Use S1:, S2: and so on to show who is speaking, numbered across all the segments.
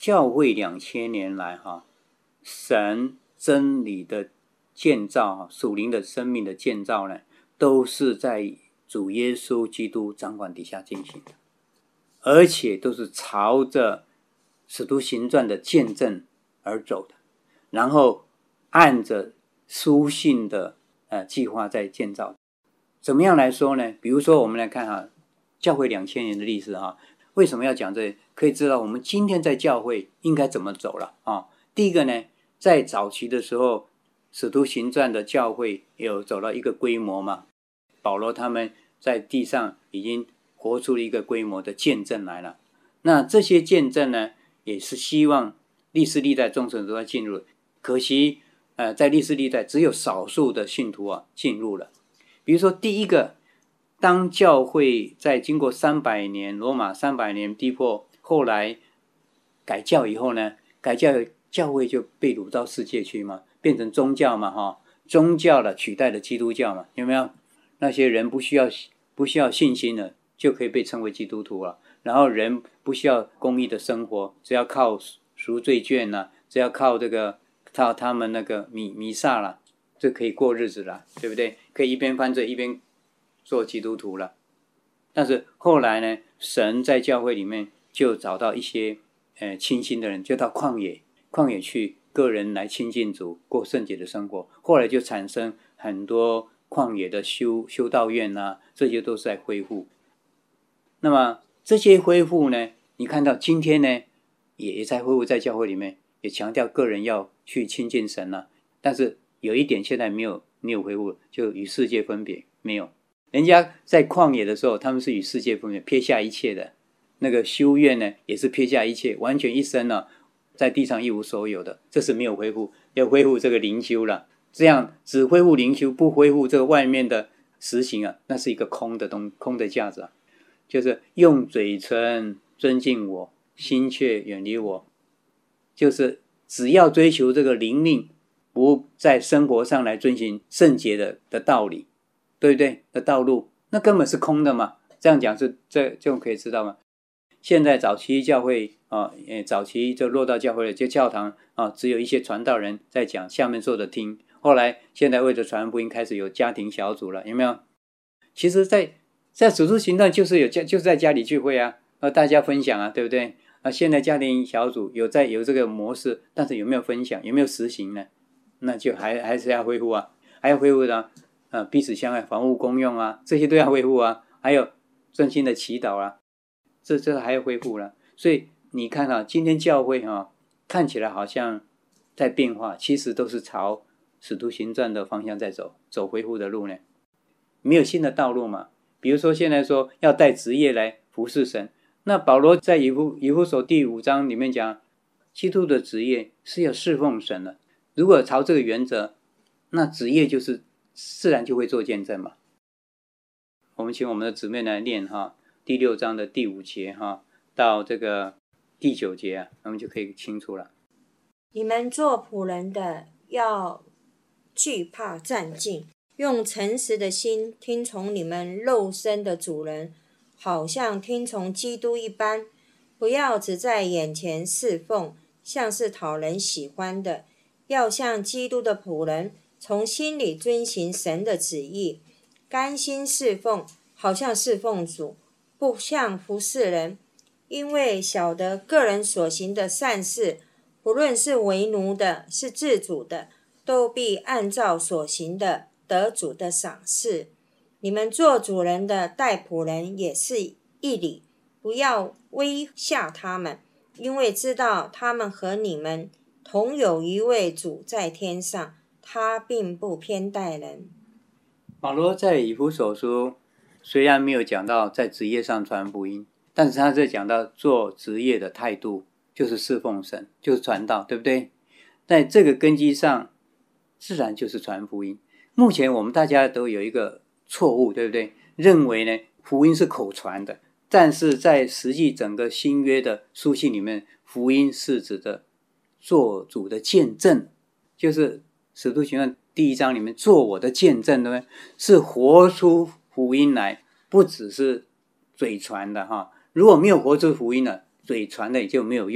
S1: 教会2000年来神真理的建造，属灵的生命的建造呢，都是在主耶稣基督掌管底下进行的，而且都是朝着使徒行传的见证而走的，然后按着书信的计划在建造。怎么样来说呢？比如说我们来看教会2000年的历史为什么要讲这？可以知道我们今天在教会应该怎么走了第一个呢，在早期的时候，使徒行传的教会有走到一个规模嘛，保罗他们在地上已经活出了一个规模的见证来了。那这些见证呢，也是希望历世历代众神都要进入，可惜在历世历代只有少数的信徒进入了。比如说第一个，当教会在经过300年罗马300年逼迫，后来改教以后呢，教会就被掳到世界去嘛，变成宗教嘛宗教了取代了基督教嘛，有没有？那些人不需要信心了，就可以被称为基督徒了。然后人不需要公义的生活，只要靠赎罪券只要靠靠他们那个弥撒了，就可以过日子了，对不对？可以一边犯罪一边做基督徒了。但是后来呢，神在教会里面就找到一些清心的人，就到旷野去，个人来亲近主，过圣洁的生活。后来就产生很多旷野的修道院这些都是在恢复。那么这些恢复呢，你看到今天呢，也在恢复，在教会里面也强调个人要去亲近神了。但是有一点现在没有恢复，就与世界分别，没有。人家在旷野的时候，他们是与世界分别，撇下一切的。那个修院呢，也是撇下一切，完全一生在地上一无所有的，这是没有恢复。要恢复这个灵修了，这样只恢复灵修，不恢复这个外面的实行那是一个空的价值就是用嘴唇尊敬我，心却远离我，就是只要追求这个灵命，不在生活上来遵循圣洁的道理，对不对？的道路，那根本是空的嘛。这样讲是这可以知道吗？现在早期教会早期就落到教会了，就教堂只有一些传道人在讲，下面坐着听。后来现在为了传福音，开始有家庭小组了，有没有？其实在使徒行传就是在家里聚会大家分享对不对？现在家庭小组有这个模式，但是有没有分享，有没有实行呢？那就还是要恢复还要恢复的彼此相爱，房屋公用这些都要恢复还有真心的祈祷这还要恢复了。所以你看今天教会看起来好像在变化，其实都是朝使徒行传的方向在走恢复的路呢。没有新的道路嘛。比如说现在说要带职业来服侍神，那保罗在以弗所第5章里面讲，基督的职业是要侍奉神的。如果朝这个原则，那职业就是自然就会做见证嘛。我们请我们的姊妹来念第6章的第5节到这个第9节我们就可以清楚了。
S2: 你们做仆人的要惧怕战兢，用诚实的心听从你们肉身的主人，好像听从基督一般，不要只在眼前侍奉，像是讨人喜欢的，要像基督的仆人，从心里遵行神的旨意，甘心侍奉，好像侍奉主，不像服侍人。因为晓得个人所行的善事，不论是为奴的，是自主的，都必按照所行的得主的赏赐。你们做主人的待仆人也是一理，不要威吓他们，因为知道他们和你们同有一位主在天上，他并不偏待人。
S1: 保罗在以弗所书虽然没有讲到在职业上传福音，但是他在讲到做职业的态度，就是侍奉神，就是传道，对不对？在这个根基上，自然就是传福音。目前我们大家都有一个错误，对不对？认为呢，福音是口传的，但是在实际整个新约的书信里面，福音是指的做主的见证，就是使徒行传第1章里面做我的见证，对不对？是活出福音来，不只是嘴传的如果没有活出福音了，嘴传的也就没有用，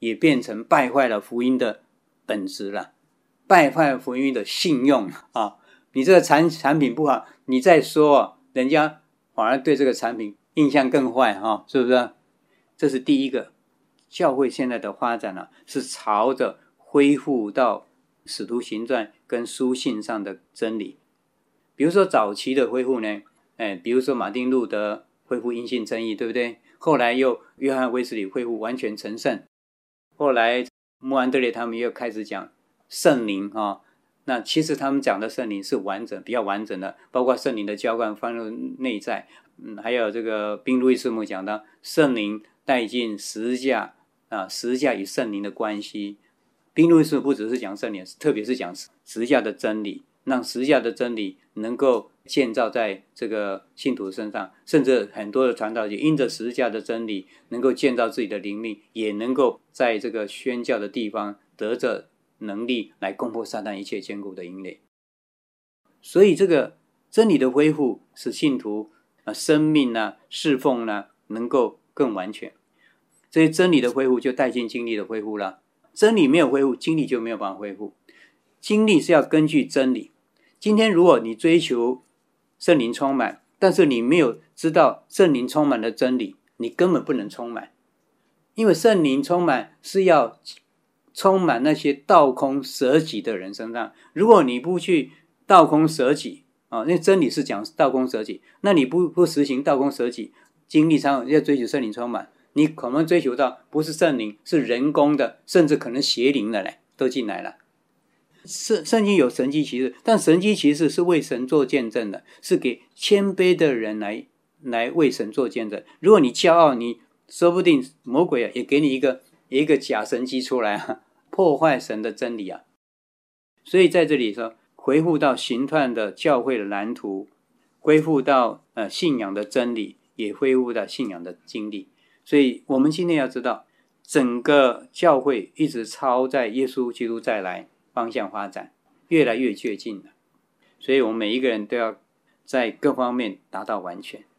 S1: 也变成败坏了福音的本质了，败坏了福音的信用啊！你这个产品不好，你再说，人家反而对这个产品印象更坏啊，是不是？这是第一个。教会现在的发展呢，是朝着恢复到使徒行传跟书信上的真理。比如说早期的恢复呢，比如说马丁路德恢复因信称义，对不对？后来又约翰卫斯理恢复完全成圣，后来穆安德烈他们又开始讲圣灵啊。那其实他们讲的圣灵是比较完整的，包括圣灵的浇灌放入内在，还有这个宾路易斯母讲到圣灵带进十字架十字架与圣灵的关系。宾路易斯母不只是讲圣灵，特别是讲十字架的真理，让十字架的真理能够建造在这个信徒身上，甚至很多的传道者因着十字架的真理能够建造自己的灵命，也能够在这个宣教的地方得着能力来攻破撒旦一切坚固的营垒。所以这个真理的恢复使信徒生命侍奉能够更完全。这些真理的恢复就带进经历的恢复了。真理没有恢复，经历就没有办法恢复。经历是要根据真理。今天如果你追求圣灵充满，但是你没有知道圣灵充满的真理，你根本不能充满。因为圣灵充满是要充满那些倒空舍己的人身上。如果你不去倒空舍己那真理是讲倒空舍己，那你不实行倒空舍己，经历上要追求圣灵充满，你可能追求到不是圣灵，是人工的，甚至可能邪灵的都进来了。圣经有神迹奇事，但神迹奇事是为神做见证的，是给谦卑的人来为神做见证。如果你骄傲，你说不定魔鬼也给你一个假神迹出来破坏神的真理啊。所以在这里说，恢复到形态的教会的蓝图，恢复到信仰的真理，也恢复到信仰的经历。所以我们今天要知道，整个教会一直朝在耶稣基督再来方向发展，越来越接近了。所以我们每一个人都要在各方面达到完全。